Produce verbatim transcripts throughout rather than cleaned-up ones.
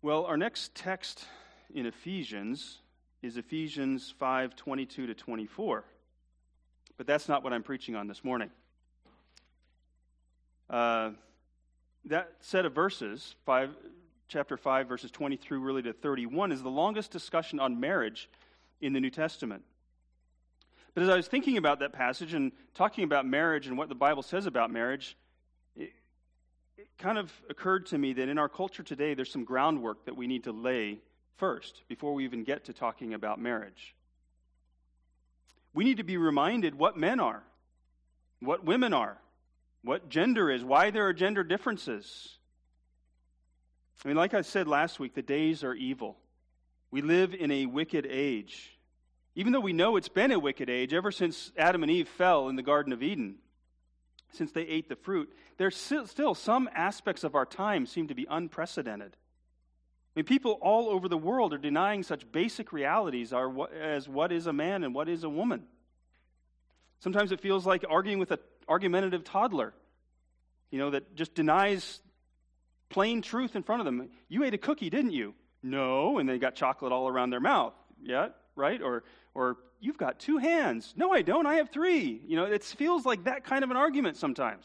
Well, our next text in Ephesians is Ephesians five twenty-two to twenty-four. But that's not what I'm preaching on this morning. Uh, that set of verses, five, chapter five, verses twenty through really to thirty-one, is the longest discussion on marriage in the New Testament. But as I was thinking about that passage and talking about marriage and what the Bible says about marriage, it, it kind of occurred to me that in our culture today, there's some groundwork that we need to lay first before we even get to talking about marriage. We need to be reminded what men are, what women are, what gender is, why there are gender differences. I mean, like I said last week, the days are evil. We live in a wicked age. Even though we know it's been a wicked age ever since Adam and Eve fell in the Garden of Eden, since they ate the fruit, there's still some aspects of our time seem to be unprecedented. I mean, people all over the world are denying such basic realities as what is a man and what is a woman. Sometimes it feels like arguing with an argumentative toddler, you know, that just denies plain truth in front of them. You ate a cookie, didn't you? No, and they got chocolate all around their mouth. Yeah, right? Or, or you've got two hands. No, I don't. I have three. You know, it feels like that kind of an argument sometimes.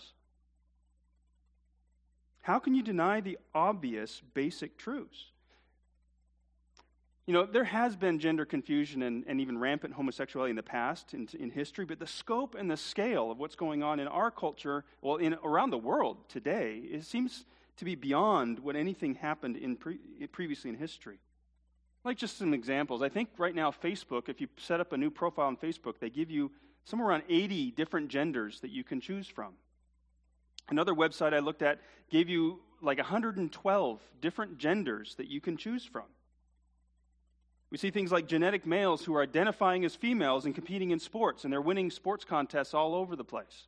How can you deny the obvious basic truths? You know, there has been gender confusion and, and even rampant homosexuality in the past, in, in history, but the scope and the scale of what's going on in our culture, well, in around the world today, it seems to be beyond what anything happened in pre, previously in history. Like just some examples. I think right now Facebook, if you set up a new profile on Facebook, they give you somewhere around eighty different genders that you can choose from. Another website I looked at gave you like one hundred twelve different genders that you can choose from. We see things like genetic males who are identifying as females and competing in sports, and they're winning sports contests all over the place.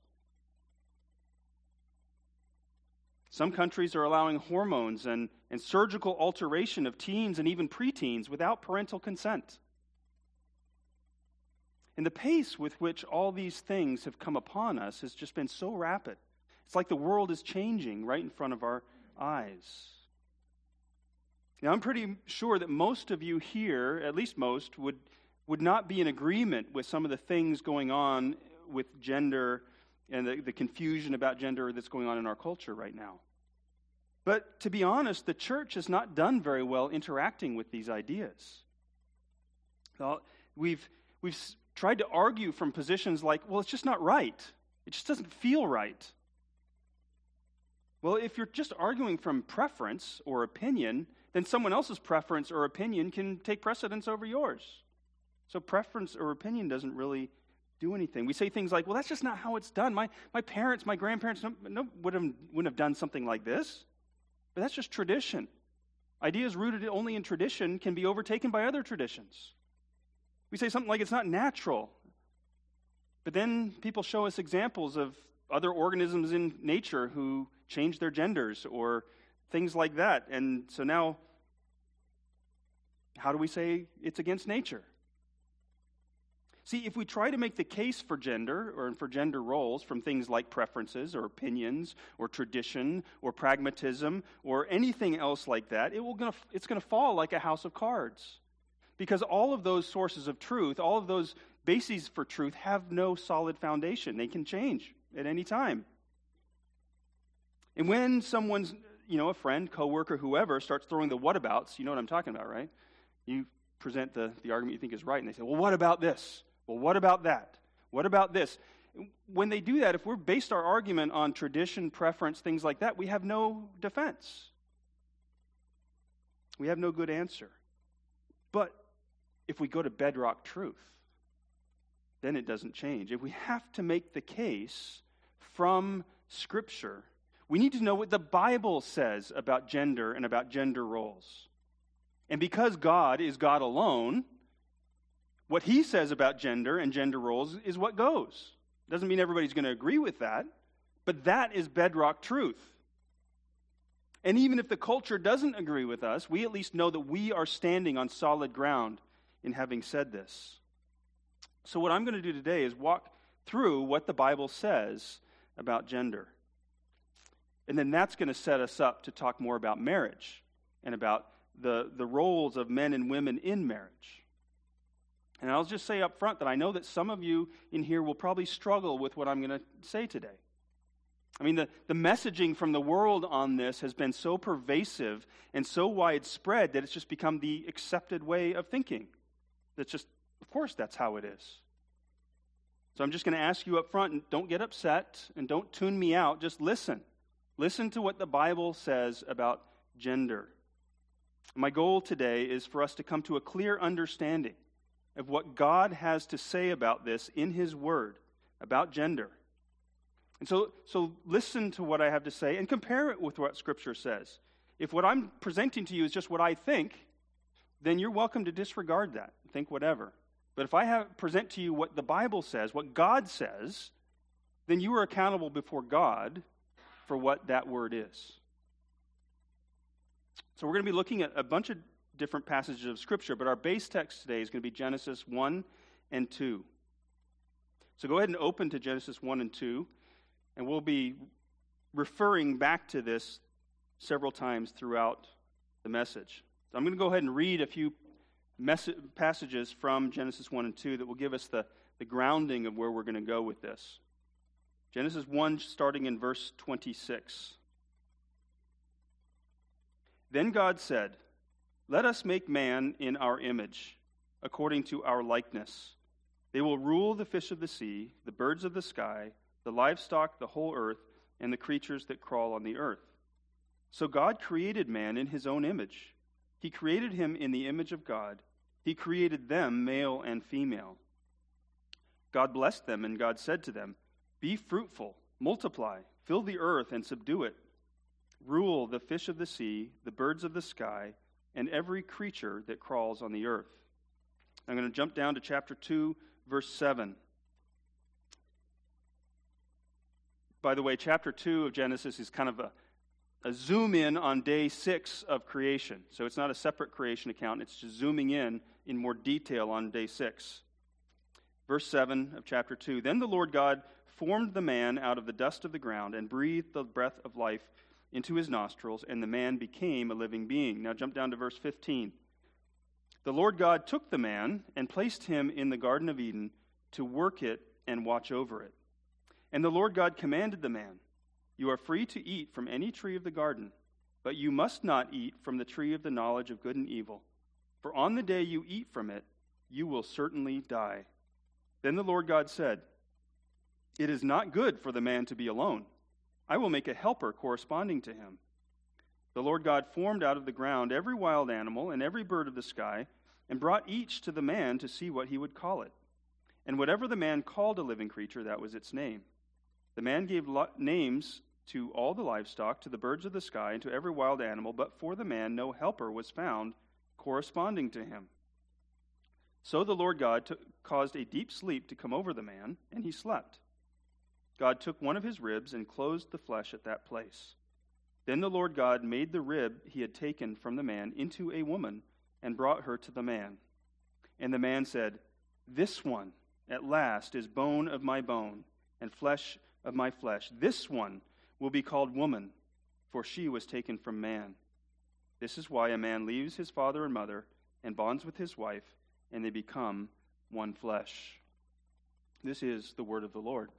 Some countries are allowing hormones and, and surgical alteration of teens and even preteens without parental consent. And the pace with which all these things have come upon us has just been so rapid. It's like the world is changing right in front of our eyes. Now, I'm pretty sure that most of you here, at least most, would, would not be in agreement with some of the things going on with gender and the, the confusion about gender that's going on in our culture right now. But to be honest, the church has not done very well interacting with these ideas. Well, we've, we've tried to argue from positions like, well, it's just not right. It just doesn't feel right. Well, if you're just arguing from preference or opinion, then someone else's preference or opinion can take precedence over yours. So preference or opinion doesn't really do anything. We say things like, well, that's just not how it's done. My my parents, my grandparents no, no, would have, wouldn't have done something like this. But that's just tradition. Ideas rooted only in tradition can be overtaken by other traditions. We say something like it's not natural. But then people show us examples of other organisms in nature who change their genders or things like that. And so now, how do we say it's against nature? See, if we try to make the case for gender or for gender roles from things like preferences or opinions or tradition or pragmatism or anything else like that, it will gonna, it's going to fall like a house of cards. Because all of those sources of truth, all of those bases for truth have no solid foundation. They can change at any time. And when someone's, you know, a friend, coworker, whoever, starts throwing the whatabouts, you know what I'm talking about, right? You present the, the argument you think is right, and they say, well, what about this? Well, what about that? What about this? When they do that, if we're based our argument on tradition, preference, things like that, we have no defense. We have no good answer. But if we go to bedrock truth, then it doesn't change. If we have to make the case from Scripture, we need to know what the Bible says about gender and about gender roles. And because God is God alone, what He says about gender and gender roles is what goes. Doesn't mean everybody's going to agree with that, but that is bedrock truth. And even if the culture doesn't agree with us, we at least know that we are standing on solid ground in having said this. So what I'm going to do today is walk through what the Bible says about gender. And then that's going to set us up to talk more about marriage and about the, the roles of men and women in marriage. And I'll just say up front that I know that some of you in here will probably struggle with what I'm going to say today. I mean, the, the messaging from the world on this has been so pervasive and so widespread that it's just become the accepted way of thinking. That's just, of course, that's how it is. So I'm just going to ask you up front, and don't get upset and don't tune me out. Just listen. Listen to what the Bible says about gender. My goal today is for us to come to a clear understanding of what God has to say about this in His Word, about gender. And so, so listen to what I have to say and compare it with what Scripture says. If what I'm presenting to you is just what I think, then you're welcome to disregard that. Think whatever. But if I have, present to you what the Bible says, what God says, then you are accountable before God for what that word is. So we're going to be looking at a bunch of different passages of Scripture, but our base text today is going to be Genesis one and two. So go ahead and open to Genesis one and two, and we'll be referring back to this several times throughout the message. So I'm going to go ahead and read a few mess- passages from Genesis one and two that will give us the, the grounding of where we're going to go with this. Genesis one, starting in verse twenty-six. Then God said, "Let us make man in our image, according to our likeness. They will rule the fish of the sea, the birds of the sky, the livestock, the whole earth, and the creatures that crawl on the earth." So God created man in His own image. He created him in the image of God. He created them, male and female. God blessed them, and God said to them, "Be fruitful, multiply, fill the earth and subdue it. Rule the fish of the sea, the birds of the sky, and every creature that crawls on the earth." I'm going to jump down to chapter two, verse seven. By the way, chapter two of Genesis is kind of a, a zoom in on day six of creation. So it's not a separate creation account. It's just zooming in in more detail on day six. Verse seven of chapter two. Then the Lord God formed the man out of the dust of the ground and breathed the breath of life into his nostrils, and the man became a living being. Now jump down to verse fifteen. The Lord God took the man and placed him in the Garden of Eden to work it and watch over it. And the Lord God commanded the man, "You are free to eat from any tree of the garden, but you must not eat from the tree of the knowledge of good and evil. For on the day you eat from it, you will certainly die." Then the Lord God said, "It is not good for the man to be alone. I will make a helper corresponding to him." The Lord God formed out of the ground every wild animal and every bird of the sky, and brought each to the man to see what he would call it. And whatever the man called a living creature, that was its name. The man gave lo- names to all the livestock, to the birds of the sky, and to every wild animal, but for the man no helper was found corresponding to him. So the Lord God took, caused a deep sleep to come over the man, and he slept. God took one of his ribs and closed the flesh at that place. Then the Lord God made the rib he had taken from the man into a woman and brought her to the man. And the man said, "This one at last is bone of my bone and flesh of my flesh. This one will be called woman, for she was taken from man. This is why a man leaves his father and mother and bonds with his wife, and they become one flesh." This is the word of the Lord.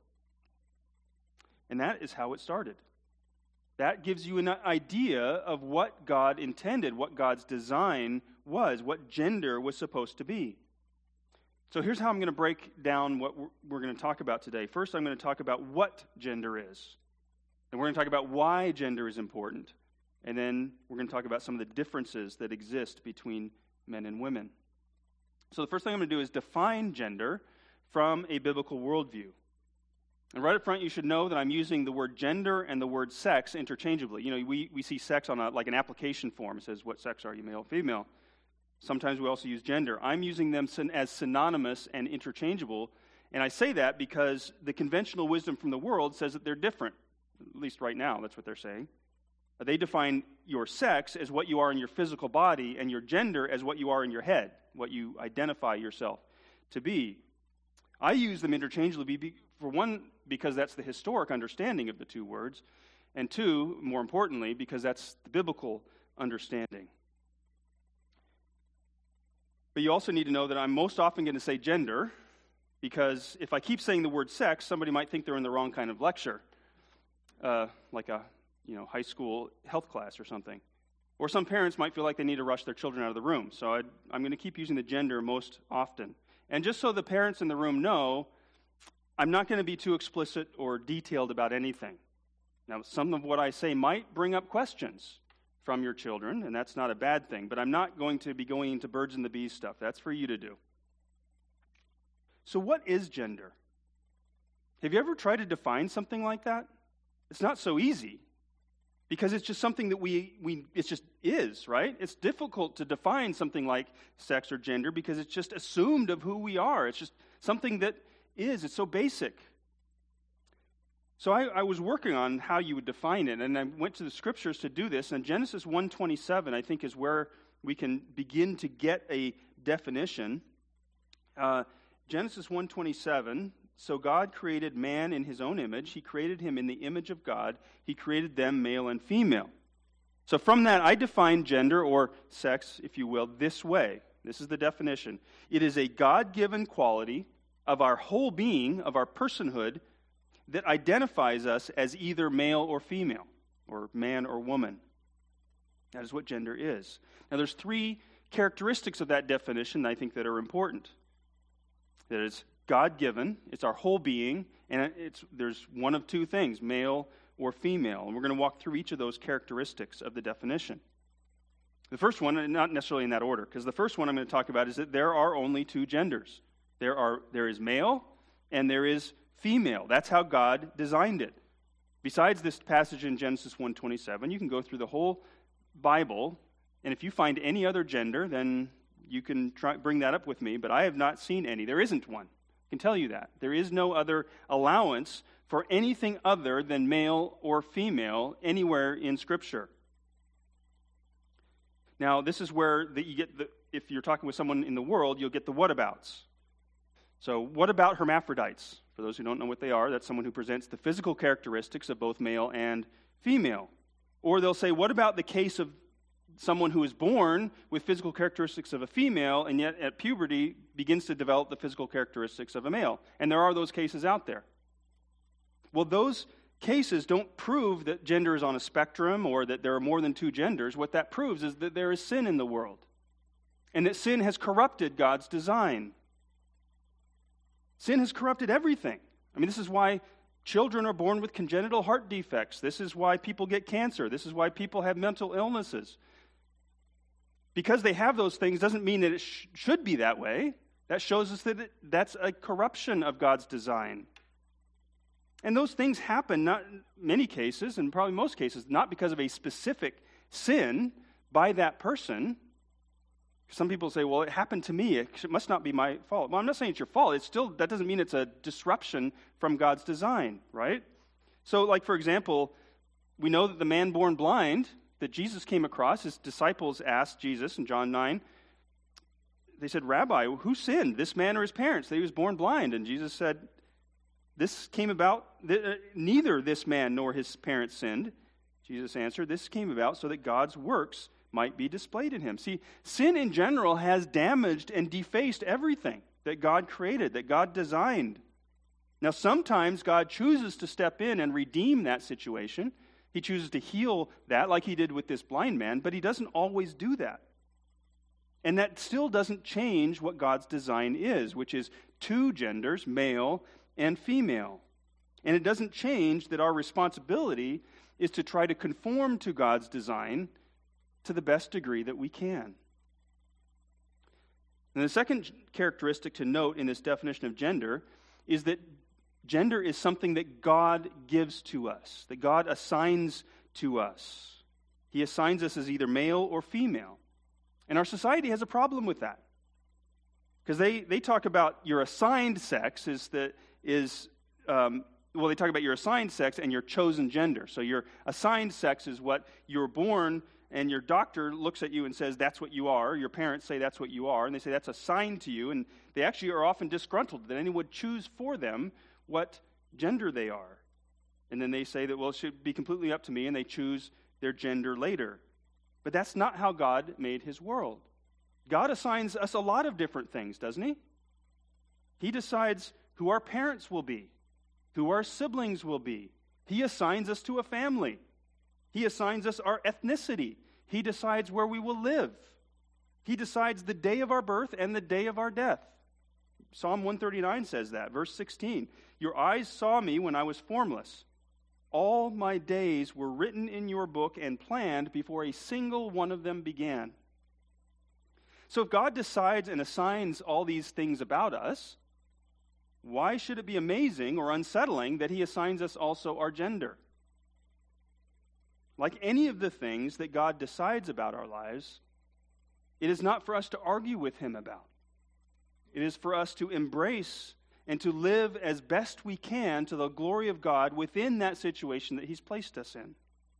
And that is how it started. That gives you an idea of what God intended, what God's design was, what gender was supposed to be. So here's how I'm going to break down what we're going to talk about today. First, I'm going to talk about what gender is. And we're going to talk about why gender is important. And then we're going to talk about some of the differences that exist between men and women. So the first thing I'm going to do is define gender from a biblical worldview. And right up front, you should know that I'm using the word gender and the word sex interchangeably. You know, we, we see sex on a, like an application form. It says, what sex are you, male or female? Sometimes we also use gender. I'm using them as synonymous and interchangeable. And I say that because the conventional wisdom from the world says that they're different. At least right now, that's what they're saying. They define your sex as what you are in your physical body and your gender as what you are in your head, what you identify yourself to be. I use them interchangeably, for one, because that's the historic understanding of the two words, and two, more importantly, because that's the biblical understanding. But you also need to know that I'm most often going to say gender, because if I keep saying the word sex, somebody might think they're in the wrong kind of lecture, uh, like a you know high school health class or something. Or some parents might feel like they need to rush their children out of the room. So I'd, I'm going to keep using the gender most often. And just so the parents in the room know, I'm not going to be too explicit or detailed about anything. Now, some of what I say might bring up questions from your children, and that's not a bad thing, but I'm not going to be going into birds and the bees stuff. That's for you to do. So what is gender? Have you ever tried to define something like that? It's not so easy, because it's just something that we, we it just is, right? It's difficult to define something like sex or gender because it's just assumed of who we are. It's just something that is. It's so basic. So I, I was working on how you would define it, and I went to the scriptures to do this, and Genesis one twenty-seven, I think, is where we can begin to get a definition. Uh, Genesis one twenty-seven, so God created man in his own image. He created him in the image of God. He created them male and female. So from that, I define gender, or sex, if you will, this way. This is the definition. It is a God-given quality of our whole being, of our personhood, that identifies us as either male or female, or man or woman. That is what gender is. Now, there's three characteristics of that definition, I think, that are important. That it's God-given, it's our whole being, and it's there's one of two things, male or female. And we're going to walk through each of those characteristics of the definition. The first one, not necessarily in that order, because the first one I'm going to talk about is that there are only two genders. There are there is male and there is female. That's how God designed it. Besides this passage in Genesis one twenty-seven, you can go through the whole Bible, and if you find any other gender, then you can try, bring that up with me, but I have not seen any. There isn't one. I can tell you that. There is no other allowance for anything other than male or female anywhere in Scripture. Now, this is where the, you get the, if you're talking with someone in the world, you'll get the whatabouts. So, what about hermaphrodites? For those who don't know what they are, that's someone who presents the physical characteristics of both male and female. Or they'll say, what about the case of someone who is born with physical characteristics of a female and yet at puberty begins to develop the physical characteristics of a male? And there are those cases out there. Well, those cases don't prove that gender is on a spectrum or that there are more than two genders. What that proves is that there is sin in the world and that sin has corrupted God's design. Sin has corrupted everything. I mean, this is why children are born with congenital heart defects. This is why people get cancer. This is why people have mental illnesses. Because they have those things doesn't mean that it sh- should be that way. That shows us that it, that's a corruption of God's design. And those things happen, not in many cases, and probably most cases, not because of a specific sin by that person. Some people say, well, it happened to me. It must not be my fault. Well, I'm not saying it's your fault. It's still, that doesn't mean it's a disruption from God's design, right? So, like, for example, we know that the man born blind that Jesus came across, his disciples asked Jesus in John nine, they said, Rabbi, who sinned, this man or his parents, that he was born blind? And Jesus said, this came about, neither this man nor his parents sinned. Jesus answered, this came about so that God's works might be displayed in him. See, sin in general has damaged and defaced everything that God created, that God designed. Now, sometimes God chooses to step in and redeem that situation. He chooses to heal that, like he did with this blind man, but he doesn't always do that. And that still doesn't change what God's design is, which is two genders, male and female. And it doesn't change that our responsibility is to try to conform to God's design to the best degree that we can. And the second characteristic to note in this definition of gender is that gender is something that God gives to us, that God assigns to us. He assigns us as either male or female. And our society has a problem with that. Because they, they talk about your assigned sex is that is um, well, they talk about your assigned sex and your chosen gender. So your assigned sex is what you're born, and your doctor looks at you and says, that's what you are. Your parents say that's what you are, and they say that's assigned to you, and they actually are often disgruntled that anyone would choose for them what gender they are. And then they say that, well, it should be completely up to me, and they choose their gender later. But that's not how God made his world. God assigns us a lot of different things, doesn't he? He decides who our parents will be, who our siblings will be. He assigns us to a family. He assigns us our ethnicity. He decides where we will live. He decides the day of our birth and the day of our death. Psalm one thirty-nine says that, verse sixteen. Your eyes saw me when I was formless. All my days were written in your book and planned before a single one of them began. So if God decides and assigns all these things about us, why should it be amazing or unsettling that he assigns us also our gender? Like any of the things that God decides about our lives, it is not for us to argue with him about. It is for us to embrace and to live as best we can to the glory of God within that situation that he's placed us in.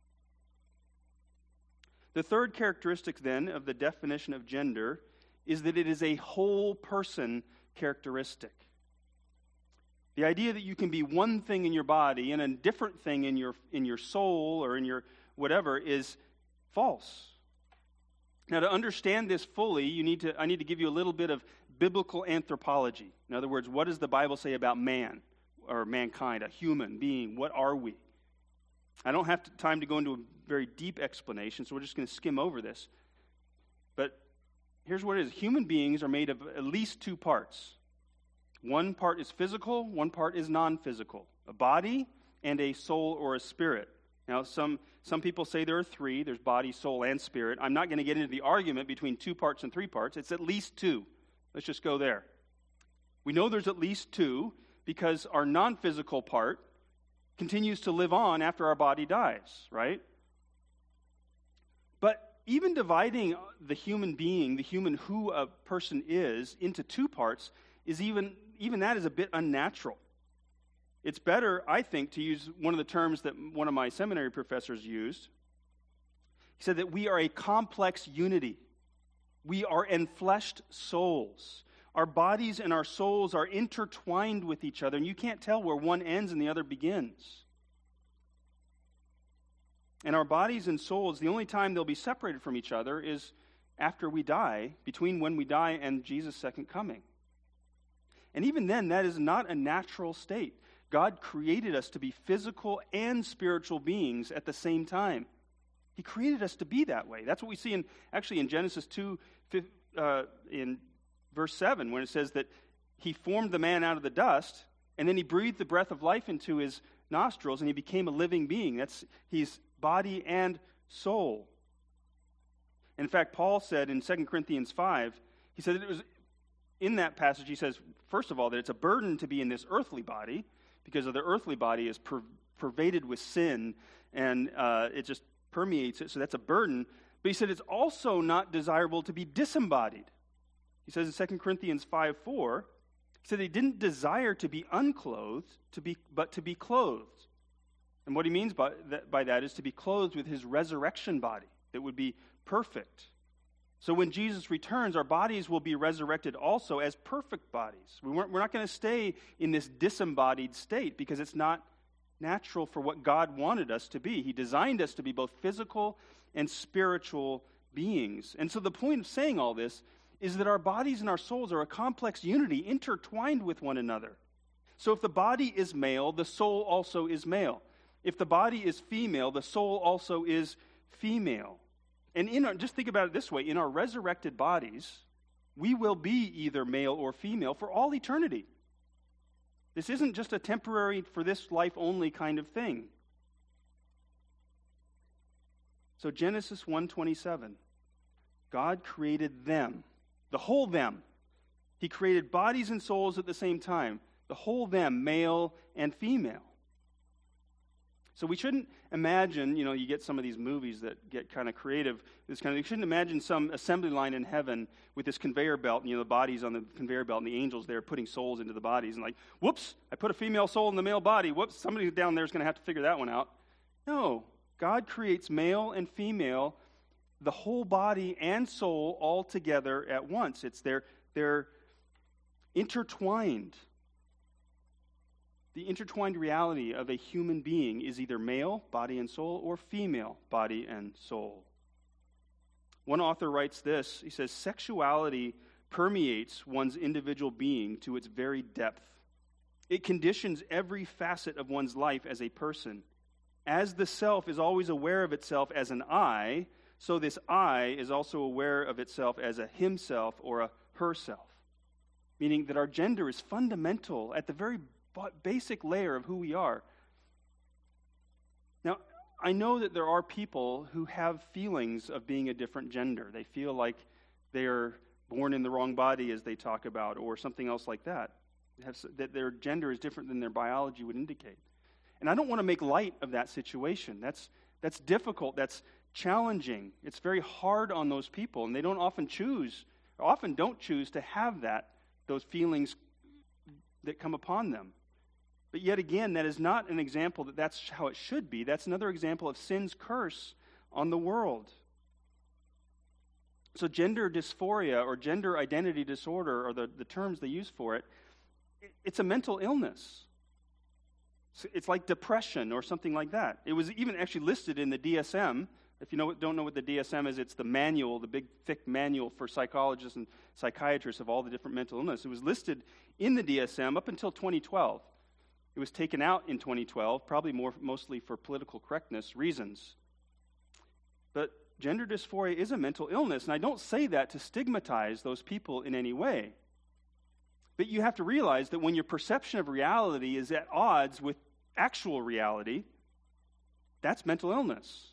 The third characteristic, then, of the definition of gender is that it is a whole person characteristic. The idea that you can be one thing in your body and a different thing in your in your soul or in your whatever is false. Now, to understand this fully, you need to I need to give you a little bit of biblical anthropology. In other words, what does the Bible say about man or mankind, a human being? What are we? I don't have time to go into a very deep explanation, so we're just going to skim over this. But here's what it is. Human beings are made of at least two parts. One part is physical, one part is non-physical. A body and a soul or a spirit. Now, some, some people say there are three. There's body, soul, and spirit. I'm not going to get into the argument between two parts and three parts. It's at least two. Let's just go there. We know there's at least two because our non-physical part continues to live on after our body dies, right? But even dividing the human being, the human who a person is, into two parts is even, even that is a bit unnatural. It's better, I think, to use one of the terms that one of my seminary professors used. He said that we are a complex unity. We are enfleshed souls. Our bodies and our souls are intertwined with each other, and you can't tell where one ends and the other begins. And our bodies and souls, the only time they'll be separated from each other is after we die, between when we die and Jesus' second coming. And even then, that is not a natural state. God created us to be physical and spiritual beings at the same time. He created us to be that way. That's what we see in actually in Genesis two, uh, in verse seven, when it says that he formed the man out of the dust, and then he breathed the breath of life into his nostrils, and he became a living being. That's he's body and soul. In fact, Paul said in Second Corinthians five, he said that it was in that passage, he says, first of all, that it's a burden to be in this earthly body, because of the earthly body is per- pervaded with sin, and uh, it just permeates it, so that's a burden. But he said it's also not desirable to be disembodied. He says in Second Corinthians five four, he said he didn't desire to be unclothed, to be, but to be clothed. And what he means by that, by that is to be clothed with his resurrection body that would be perfect. So when Jesus returns, our bodies will be resurrected also as perfect bodies. We weren't, we're not going to stay in this disembodied state because it's not natural for what God wanted us to be. He designed us to be both physical and spiritual beings. And so the point of saying all this is that our bodies and our souls are a complex unity intertwined with one another. So if the body is male, the soul also is male. If the body is female, the soul also is female. And in our, just think about it this way, in our resurrected bodies, we will be either male or female for all eternity. This isn't just a temporary, for this life only kind of thing. So Genesis one twenty-seven, God created them, the whole them. He created bodies and souls at the same time, the whole them, male and female. So we shouldn't imagine, you know, you get some of these movies that get kind of creative. This kind of, you shouldn't imagine some assembly line in heaven with this conveyor belt, and, you know, the bodies on the conveyor belt, and the angels there putting souls into the bodies, and like, whoops, I put a female soul in the male body. Whoops, somebody down there is going to have to figure that one out. No, God creates male and female, the whole body and soul all together at once. It's they're they're intertwined. The intertwined reality of a human being is either male, body and soul, or female, body and soul. One author writes this. He says, sexuality permeates one's individual being to its very depth. It conditions every facet of one's life as a person. As the self is always aware of itself as an I, so this I is also aware of itself as a himself or a herself. Meaning that our gender is fundamental at the very basic layer of who we are. Now, I know that there are people who have feelings of being a different gender. They feel like they are born in the wrong body, as they talk about, or something else like that. They have, that their gender is different than their biology would indicate. And I don't want to make light of that situation. That's, that's difficult. That's challenging. It's very hard on those people, and they don't often choose, often don't choose to have that, those feelings that come upon them. But yet again, that is not an example that that's how it should be. That's another example of sin's curse on the world. So gender dysphoria or gender identity disorder, or the, the terms they use for it, it's a mental illness. It's like depression or something like that. It was even actually listed in the D S M. If you know, don't know what the D S M is, it's the manual, the big, thick manual for psychologists and psychiatrists of all the different mental illness. It was listed in the D S M up until twenty twelve. It was taken out in twenty twelve, probably more mostly for political correctness reasons. But gender dysphoria is a mental illness, and I don't say that to stigmatize those people in any way. But you have to realize that when your perception of reality is at odds with actual reality, that's mental illness.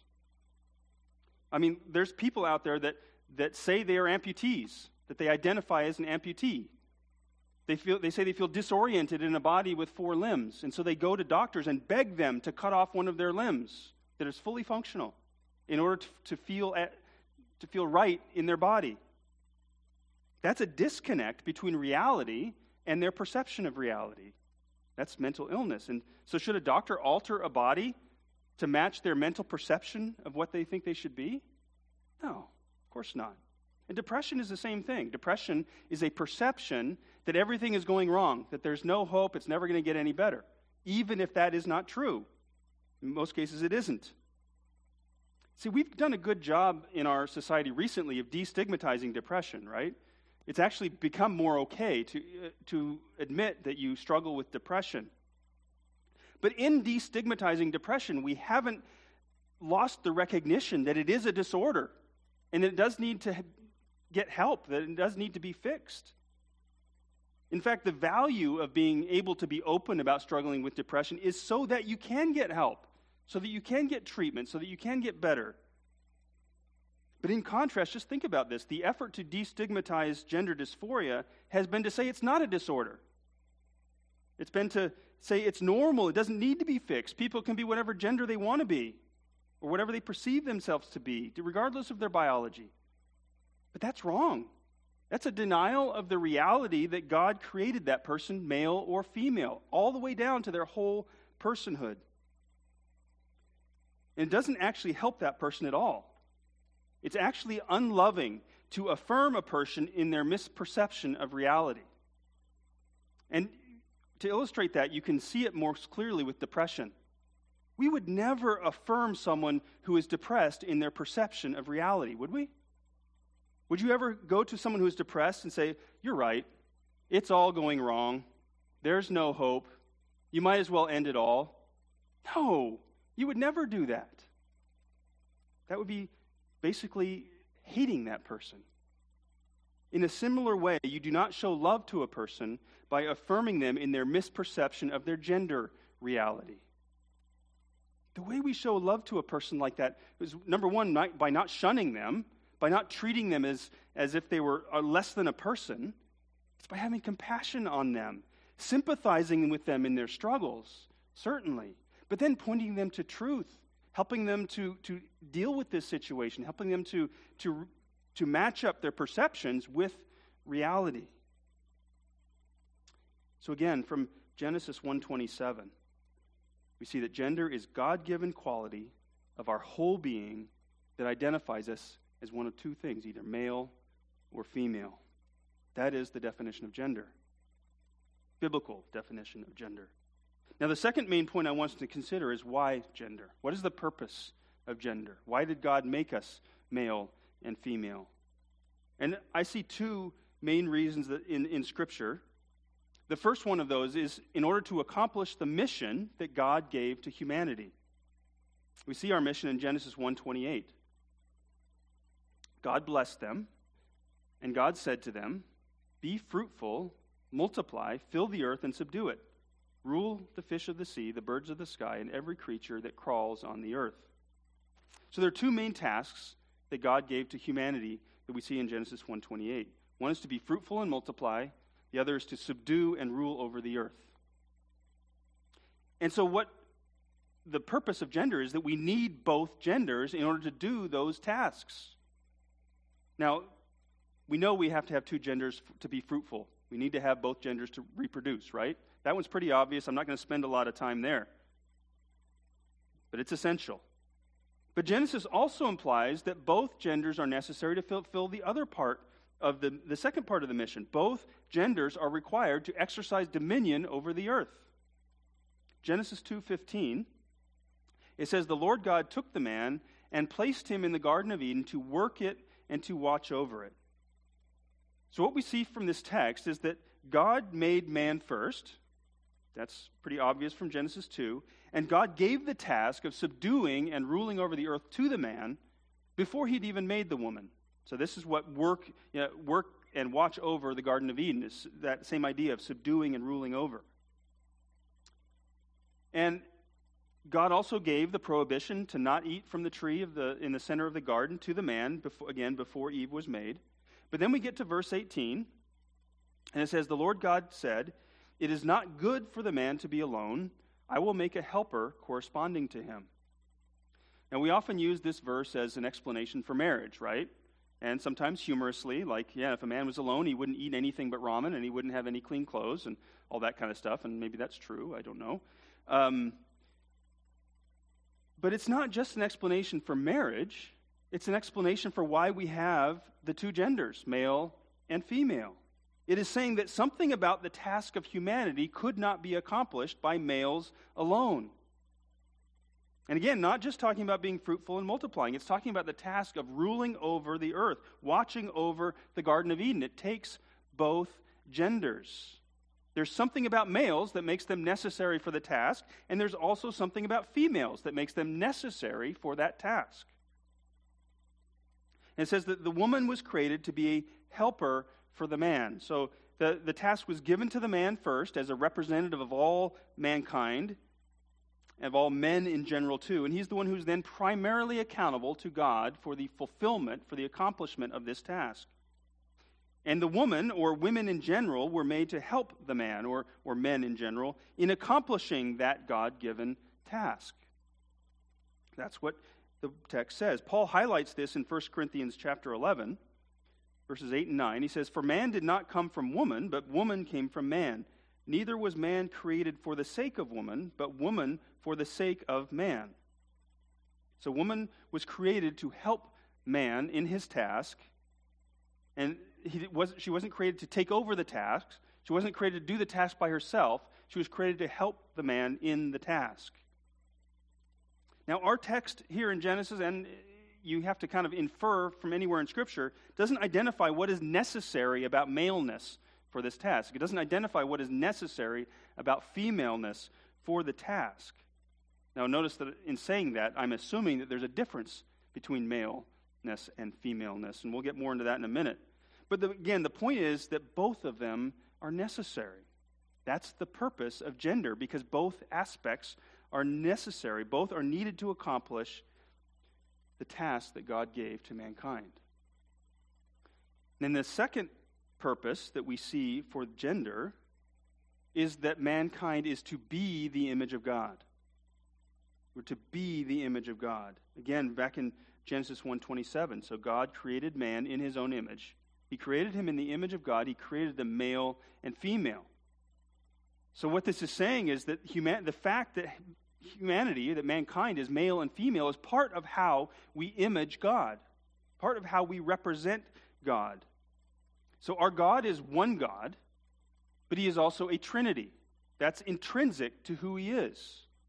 I mean, there's people out there that, that say they are amputees, that they identify as an amputee. They feel they say they feel disoriented in a body with four limbs, and so they go to doctors and beg them to cut off one of their limbs that is fully functional in order to, to feel at, to feel right in their body. That's a disconnect between reality and their perception of reality. That's mental illness. And so should a doctor alter a body to match their mental perception of what they think they should be? No, of course not. And depression is the same thing. Depression is a perception that everything is going wrong, that there's no hope, it's never going to get any better, even if that is not true. In most cases, it isn't. See, we've done a good job in our society recently of destigmatizing depression, right? It's actually become more okay to, uh, to admit that you struggle with depression. But in destigmatizing depression, we haven't lost the recognition that it is a disorder and that it does need to get help, that it does need to be fixed. In fact, the value of being able to be open about struggling with depression is so that you can get help, so that you can get treatment, so that you can get better. But in contrast, just think about this. The effort to destigmatize gender dysphoria has been to say it's not a disorder. It's been to say it's normal. It doesn't need to be fixed. People can be whatever gender they want to be or whatever they perceive themselves to be, regardless of their biology. But that's wrong. That's a denial of the reality that God created that person, male or female, all the way down to their whole personhood. And it doesn't actually help that person at all. It's actually unloving to affirm a person in their misperception of reality. And to illustrate that, you can see it more clearly with depression. We would never affirm someone who is depressed in their perception of reality, would we? Would you ever go to someone who is depressed and say, "You're right, it's all going wrong, there's no hope, you might as well end it all"? No, you would never do that. That would be basically hating that person. In a similar way, you do not show love to a person by affirming them in their misperception of their gender reality. The way we show love to a person like that is, number one, not, by not shunning them, by not treating them as, as if they were less than a person. It's by having compassion on them, sympathizing with them in their struggles, certainly, but then pointing them to truth, helping them to, to deal with this situation, helping them to, to, to match up their perceptions with reality. So again, from Genesis one twenty-seven, we see that gender is God-given quality of our whole being that identifies us as one of two things, either male or female. That is the definition of gender. Biblical definition of gender. Now, the second main point I want us to consider is why gender? What is the purpose of gender? Why did God make us male and female. And I see two main reasons that in, in Scripture. The first one of those is in order to accomplish the mission that God gave to humanity. We see our mission in Genesis one twenty-eight. God blessed them, and God said to them, "Be fruitful, multiply, fill the earth, and subdue it. Rule the fish of the sea, the birds of the sky, and every creature that crawls on the earth." So there are two main tasks that God gave to humanity that we see in Genesis one twenty-eight. One is to be fruitful and multiply. The other is to subdue and rule over the earth. And so what the purpose of gender is that we need both genders in order to do those tasks. Now, we know we have to have two genders to be fruitful. We need to have both genders to reproduce, right? That one's pretty obvious. I'm not going to spend a lot of time there. But it's essential. But Genesis also implies that both genders are necessary to fulfill the other part of the, the second part of the mission. Both genders are required to exercise dominion over the earth. Genesis two fifteen, it says, "The Lord God took the man and placed him in the Garden of Eden to work it and to watch over it." So what we see from this text is that God made man first. That's pretty obvious from Genesis two. And God gave the task of subduing and ruling over the earth to the man before he'd even made the woman. So this is what work, you know, work and watch over the Garden of Eden is, that same idea of subduing and ruling over. And God also gave the prohibition to not eat from the tree of the in the center of the garden to the man, before, again, before Eve was made. But then we get to verse eighteen, and it says, "The Lord God said, 'It is not good for the man to be alone. I will make a helper corresponding to him.'" Now, we often use this verse as an explanation for marriage, right? And sometimes humorously, like, yeah, if a man was alone, he wouldn't eat anything but ramen, and he wouldn't have any clean clothes, and all that kind of stuff, and maybe that's true, I don't know. Um, but it's not just an explanation for marriage, it's an explanation for why we have the two genders, male and female. It is saying that something about the task of humanity could not be accomplished by males alone. And again, not just talking about being fruitful and multiplying. It's talking about the task of ruling over the earth, watching over the Garden of Eden. It takes both genders. There's something about males that makes them necessary for the task, and there's also something about females that makes them necessary for that task. And it says that the woman was created to be a helper for the man. So the, the task was given to the man first as a representative of all mankind, of all men in general too. And he's the one who's then primarily accountable to God for the fulfillment, for the accomplishment of this task. And the woman, or women in general, were made to help the man, or, or men in general, in accomplishing that God-given task. That's what the text says. Paul highlights this in First Corinthians chapter eleven, verses eight and nine. He says, "For man did not come from woman, but woman came from man. Neither was man created for the sake of woman, but woman for the sake of man." So woman was created to help man in his task, and he was, she wasn't created to take over the task. She wasn't created to do the task by herself. She was created to help the man in the task. Now, our text here in Genesis, and you have to kind of infer from anywhere in Scripture, doesn't identify what is necessary about maleness for this task. It doesn't identify what is necessary about femaleness for the task. Now, notice that in saying that, I'm assuming that there's a difference between maleness and femaleness, and we'll get more into that in a minute. But the, again, the point is that both of them are necessary. That's the purpose of gender, because both aspects are necessary. Both are needed to accomplish the task that God gave to mankind. And the second purpose that we see for gender is that mankind is to be the image of God. We're to be the image of God. Again, back in Genesis one twenty-seven, so God created man in his own image. He created him in the image of God. He created them male and female. So what this is saying is that human, the fact that humanity, that mankind is male and female, is part of how we image God, part of how we represent God. So our God is one God, but he is also a Trinity. That's intrinsic to who he is.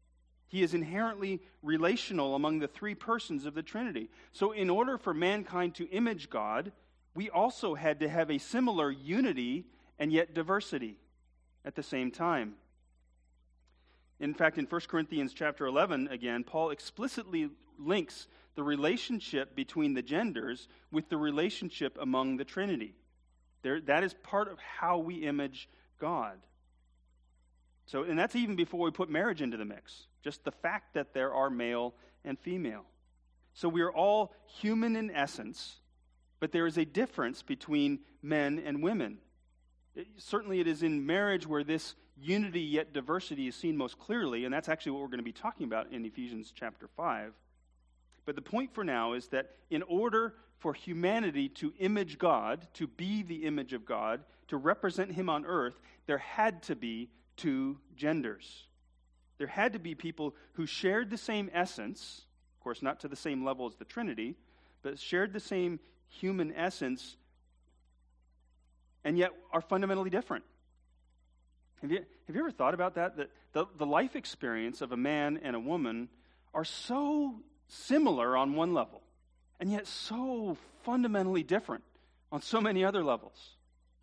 He is inherently relational among the three persons of the Trinity. So in order for mankind to image God, we also had to have a similar unity and yet diversity at the same time. In fact, in First Corinthians chapter eleven, again, Paul explicitly links the relationship between the genders with the relationship among the Trinity. There, that is part of how we image God. So, and that's even before we put marriage into the mix. Just the fact that there are male and female. So we are all human in essence, but there is a difference between men and women. It, certainly it is in marriage where this unity yet diversity is seen most clearly, and that's actually what we're going to be talking about in Ephesians chapter five. But the point for now is that in order for humanity to image God, to be the image of God, to represent him on earth, there had to be two genders. There had to be people who shared the same essence, of course not to the same level as the Trinity, but shared the same human essence, and yet are fundamentally different. Have you, have you ever thought about that? That the, the life experience of a man and a woman are so similar on one level, and yet so fundamentally different on so many other levels.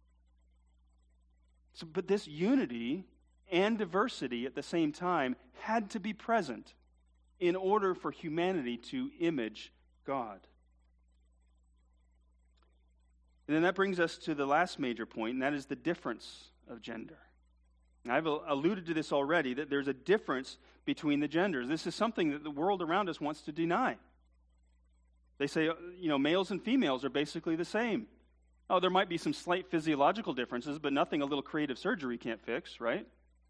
So, but this unity and diversity at the same time had to be present in order for humanity to image God. And then that brings us to the last major point, and that is the difference of gender. And I've alluded to this already, that there's a difference between the genders. This is something that the world around us wants to deny. They say, you know, males and females are basically the same. Oh, there might be some slight physiological differences, but nothing a little creative surgery can't fix, right?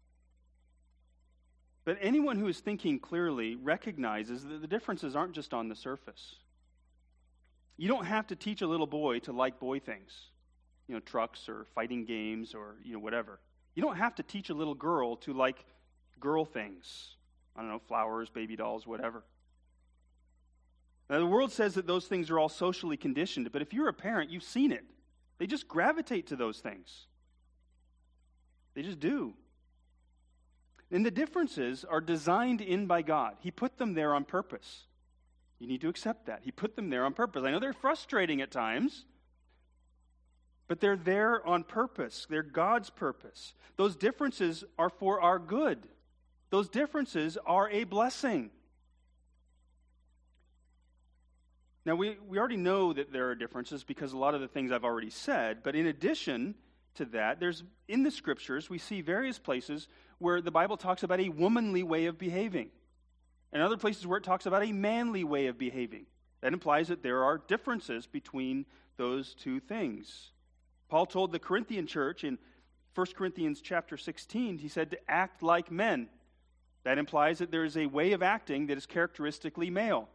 But anyone who is thinking clearly recognizes that the differences aren't just on the surface. You don't have to teach a little boy to like boy things, you know, trucks or fighting games or, you know, whatever. You don't have to teach a little girl to like girl things. I don't know, flowers, baby dolls, whatever. Now, the world says that those things are all socially conditioned, but if you're a parent, you've seen it. They just gravitate to those things. They just do. And the differences are designed in by God. He put them there on purpose. You need to accept that. He put them there on purpose. I know they're frustrating at times, but they're there on purpose. They're God's purpose. Those differences are for our good. Those differences are a blessing. Now, we, we already know that there are differences because a lot of the things I've already said, but in addition to that, there's in the Scriptures, we see various places where the Bible talks about a womanly way of behaving, and other places where it talks about a manly way of behaving. That implies that there are differences between those two things. Paul told the Corinthian church in First Corinthians chapter sixteen, he said to act like men. That implies that there is a way of acting that is characteristically male.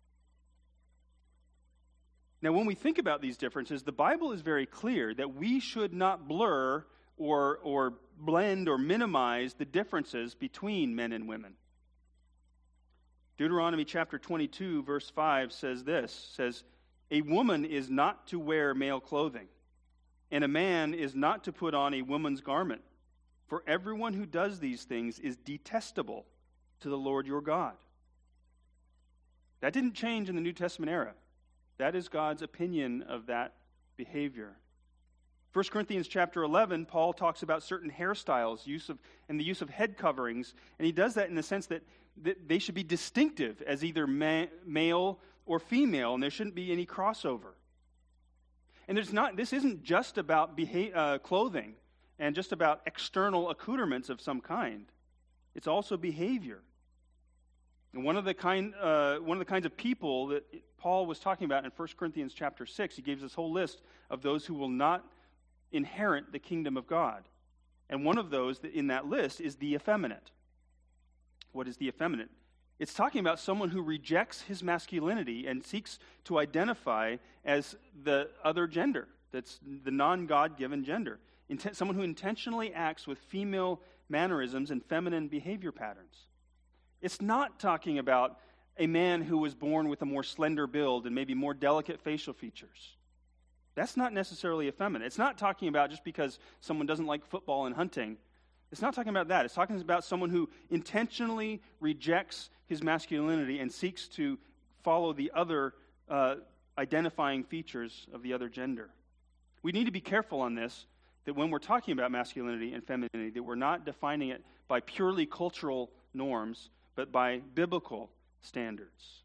Now, when we think about these differences, the Bible is very clear that we should not blur or, or blend or minimize the differences between men and women. Deuteronomy chapter twenty-two, verse five says this, says, "A woman is not to wear male clothing, and a man is not to put on a woman's garment. For everyone who does these things is detestable to the Lord your God." That didn't change in the New Testament era. That is God's opinion of that behavior. First Corinthians chapter eleven, Paul talks about certain hairstyles, use of and the use of head coverings, and he does that in the sense that, that they should be distinctive as either ma- male or female, and there shouldn't be any crossover. And there's not. This isn't just about beha- uh, clothing and just about external accoutrements of some kind. It's also behavior. And one of the kind, uh, one of the kinds of people that Paul was talking about in First Corinthians chapter six, he gives this whole list of those who will not inherit the kingdom of God. And one of those that in that list is the effeminate. What is the effeminate? It's talking about someone who rejects his masculinity and seeks to identify as the other gender, that's the non-God-given gender. Inten- someone who intentionally acts with female mannerisms and feminine behavior patterns. It's not talking about a man who was born with a more slender build and maybe more delicate facial features. That's not necessarily effeminate. It's not talking about just because someone doesn't like football and hunting It's not talking about that. It's talking about someone who intentionally rejects his masculinity and seeks to follow the other uh, identifying features of the other gender. We need to be careful on this, that when we're talking about masculinity and femininity, that we're not defining it by purely cultural norms, but by biblical standards.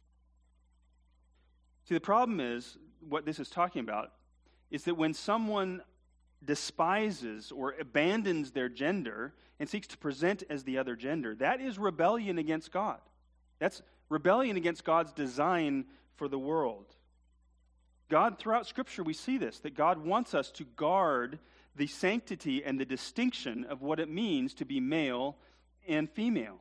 See, the problem is, what this is talking about, is that when someone despises or abandons their gender and seeks to present as the other gender, that is rebellion against God. That's rebellion against God's design for the world. God, throughout Scripture, we see this, that God wants us to guard the sanctity and the distinction of what it means to be male and female.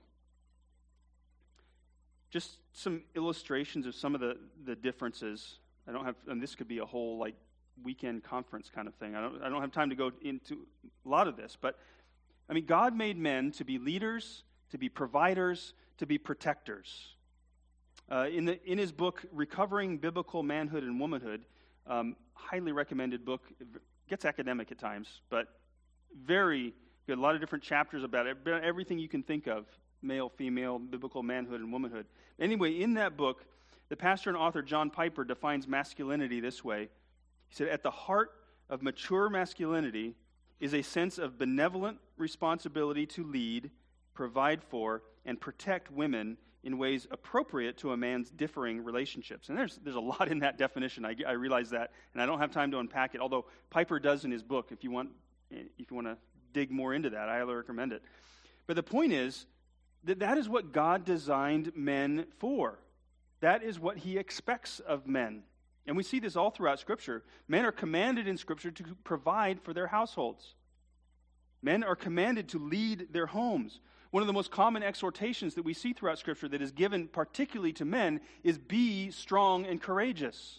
Just some illustrations of some of the, the differences. I don't have, and this could be a whole like weekend conference kind of thing. I don't, I don't have time to go into a lot of this, but I mean, God made men to be leaders, to be providers, to be protectors. Uh, in the in his book, Recovering Biblical Manhood and Womanhood, um, highly recommended book. It gets academic at times, but very good. A lot of different chapters about it, everything you can think of, male, female, biblical manhood and womanhood. Anyway, in that book, the pastor and author John Piper defines masculinity this way. He said, at the heart of mature masculinity is a sense of benevolent responsibility to lead, provide for, and protect women in ways appropriate to a man's differing relationships. And there's there's a lot in that definition. I, I realize that, and I don't have time to unpack it, although Piper does in his book. If you want if you want to dig more into that, I highly recommend it. But the point is that that is what God designed men for. That is what he expects of men. And we see this all throughout Scripture. Men are commanded in Scripture to provide for their households. Men are commanded to lead their homes. One of the most common exhortations that we see throughout Scripture that is given particularly to men is be strong and courageous.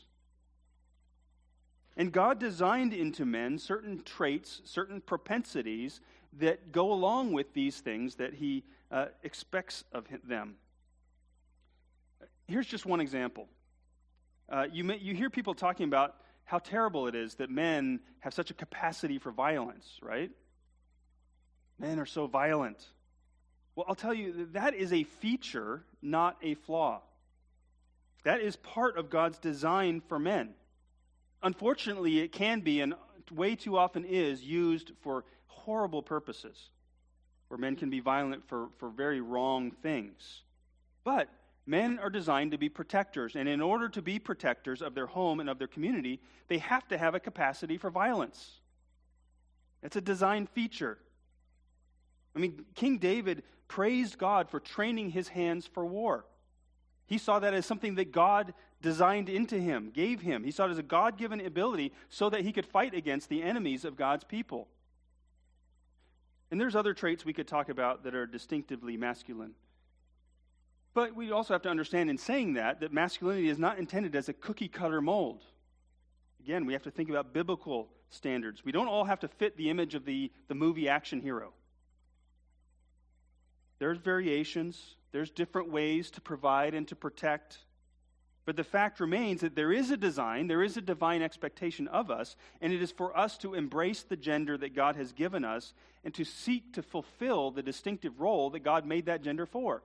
And God designed into men certain traits, certain propensities that go along with these things that he uh, expects of them. Here's just one example. Uh, you, may, you hear people talking about how terrible it is that men have such a capacity for violence, right? Men are so violent. Well, I'll tell you, that is a feature, not a flaw. That is part of God's design for men. Unfortunately, it can be, and way too often is, used for horrible purposes, where men can be violent for, for very wrong things. But men are designed to be protectors, and in order to be protectors of their home and of their community, they have to have a capacity for violence. It's a design feature. I mean, King David praised God for training his hands for war. He saw that as something that God designed into him, gave him. He saw it as a God-given ability so that he could fight against the enemies of God's people. And there's other traits we could talk about that are distinctively masculine. But we also have to understand in saying that, that masculinity is not intended as a cookie-cutter mold. Again, we have to think about biblical standards. We don't all have to fit the image of the, the movie action hero. There's variations. There's different ways to provide and to protect. But the fact remains that there is a design, there is a divine expectation of us, and it is for us to embrace the gender that God has given us and to seek to fulfill the distinctive role that God made that gender for.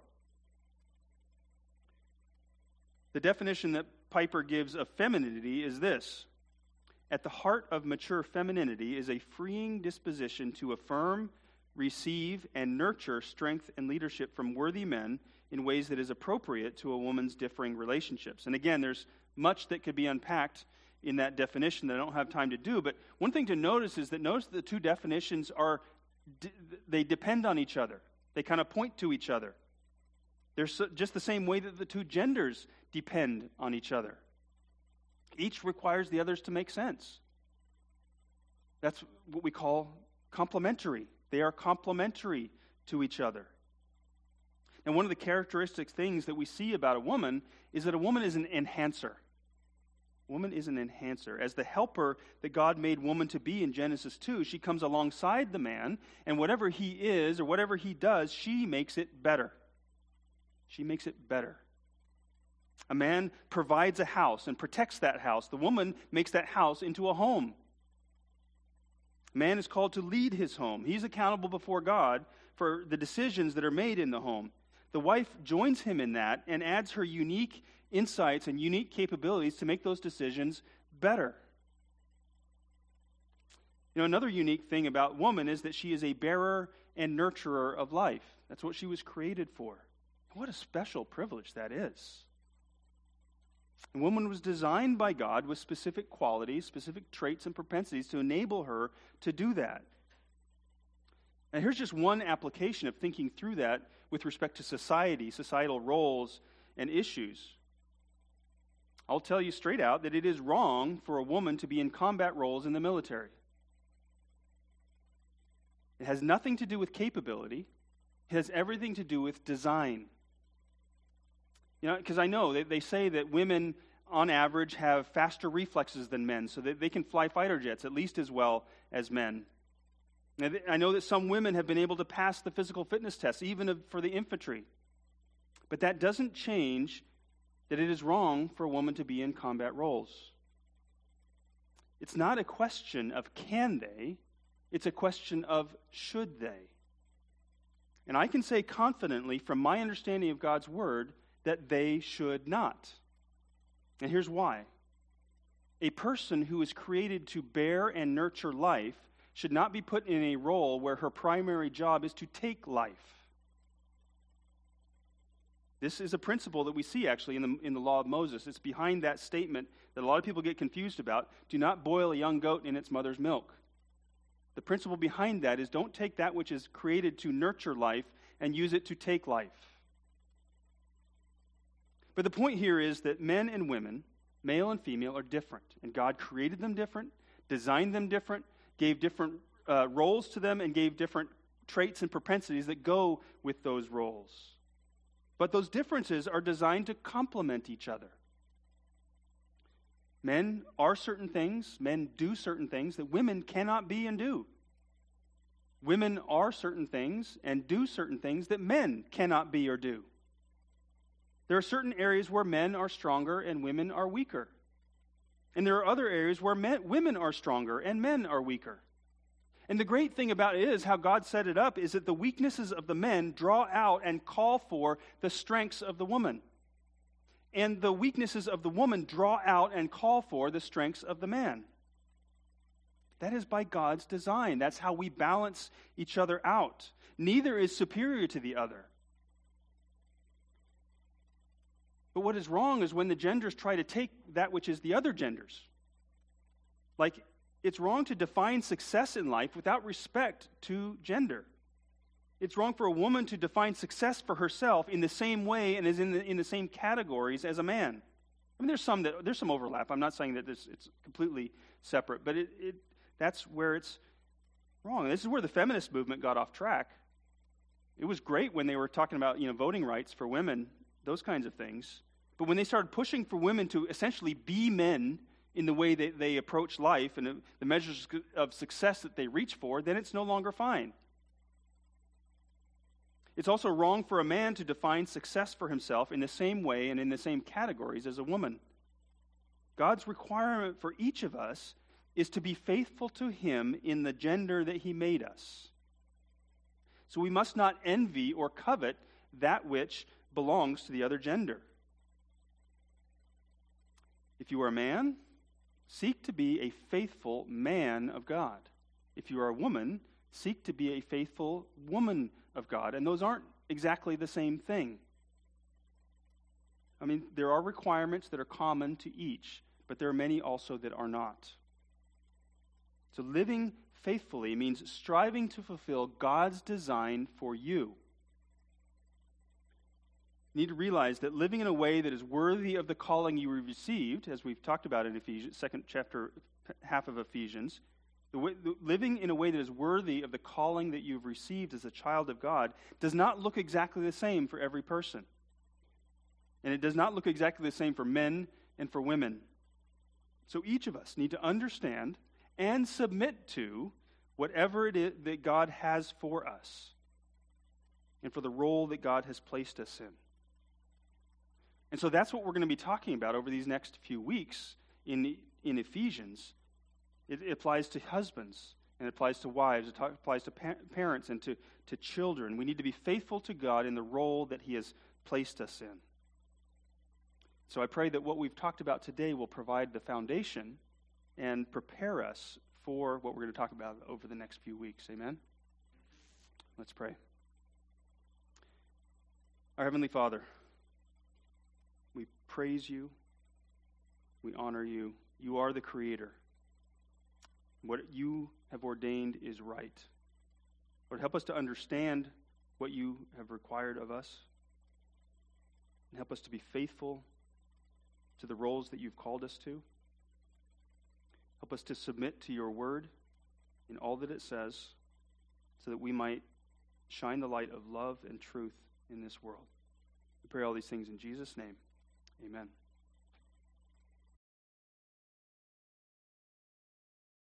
The definition that Piper gives of femininity is this: at the heart of mature femininity is a freeing disposition to affirm, receive, and nurture strength and leadership from worthy men in ways that is appropriate to a woman's differing relationships. And again, there's much that could be unpacked in that definition that I don't have time to do, but one thing to notice is that notice that the two definitions are, they depend on each other. They kind of point to each other. They're so, just the same way that the two genders depend on each other. Each requires the others to make sense. That's what we call complementary. They are complementary to each other. And one of the characteristic things that we see about a woman is that a woman is an enhancer. Woman is an enhancer. As the helper that God made woman to be in Genesis two, she comes alongside the man, and whatever he is or whatever he does, she makes it better. She makes it better. A man provides a house and protects that house. The woman makes that house into a home. A man is called to lead his home. He's accountable before God for the decisions that are made in the home. The wife joins him in that and adds her unique insights and unique capabilities to make those decisions better. You know, another unique thing about woman is that she is a bearer and nurturer of life. That's what she was created for. What a special privilege that is. A woman was designed by God with specific qualities, specific traits and propensities to enable her to do that. And here's just one application of thinking through that with respect to society, societal roles, and issues. I'll tell you straight out that it is wrong for a woman to be in combat roles in the military. It has nothing to do with capability. It has everything to do with design. You know, because I know they, they say that women, on average, have faster reflexes than men, so that they can fly fighter jets at least as well as men. And I know that some women have been able to pass the physical fitness test, even for the infantry. But that doesn't change that it is wrong for a woman to be in combat roles. It's not a question of can they, it's a question of should they. And I can say confidently, from my understanding of God's Word, that they should not. And here's why. A person who is created to bear and nurture life should not be put in a role where her primary job is to take life. This is a principle that we see actually in the, in the law of Moses. It's behind that statement that a lot of people get confused about. Do not boil a young goat in its mother's milk. The principle behind that is don't take that which is created to nurture life and use it to take life. But the point here is that men and women, male and female, are different. And God created them different, designed them different, gave different uh, roles to them, and gave different traits and propensities that go with those roles. But those differences are designed to complement each other. Men are certain things, men do certain things that women cannot be and do. Women are certain things and do certain things that men cannot be or do. There are certain areas where men are stronger and women are weaker. And there are other areas where men, women are stronger and men are weaker. And the great thing about it is how God set it up is that the weaknesses of the men draw out and call for the strengths of the woman. And the weaknesses of the woman draw out and call for the strengths of the man. That is by God's design. That's how we balance each other out. Neither is superior to the other. But what is wrong is when the genders try to take that which is the other genders. Like, it's wrong to define success in life without respect to gender. It's wrong for a woman to define success for herself in the same way and is in the, in the same categories as a man. I mean, there's some that there's some overlap. I'm not saying that this, it's completely separate, but it, it that's where it's wrong. This is where the feminist movement got off track. It was great when they were talking about, you know, voting rights for women, those kinds of things. But when they started pushing for women to essentially be men in the way that they approach life and the measures of success that they reach for, then it's no longer fine. It's also wrong for a man to define success for himself in the same way and in the same categories as a woman. God's requirement for each of us is to be faithful to Him in the gender that He made us. So we must not envy or covet that which belongs to the other gender. If you are a man, seek to be a faithful man of God. If you are a woman, seek to be a faithful woman of God. And those aren't exactly the same thing. I mean, there are requirements that are common to each, but there are many also that are not. So living faithfully means striving to fulfill God's design for you. You need to realize that living in a way that is worthy of the calling you received, as we've talked about in Ephesians, second chapter, half of Ephesians, the way, the, living in a way that is worthy of the calling that you've received as a child of God does not look exactly the same for every person. And it does not look exactly the same for men and for women. So each of us need to understand and submit to whatever it is that God has for us and for the role that God has placed us in. And so that's what we're going to be talking about over these next few weeks in, in Ephesians. It, it applies to husbands And it applies to wives, it applies to pa- parents and to, to children. We need to be faithful to God in the role that He has placed us in. So I pray that what we've talked about today will provide the foundation and prepare us for what we're going to talk about over the next few weeks. Amen? Let's pray. Our Heavenly Father, we praise you. We honor you. You are the Creator. What you have ordained is right. Lord, help us to understand what you have required of us. And help us to be faithful to the roles that you've called us to. Help us to submit to your word in all that it says so that we might shine the light of love and truth in this world. We pray all these things in Jesus' name. Amen.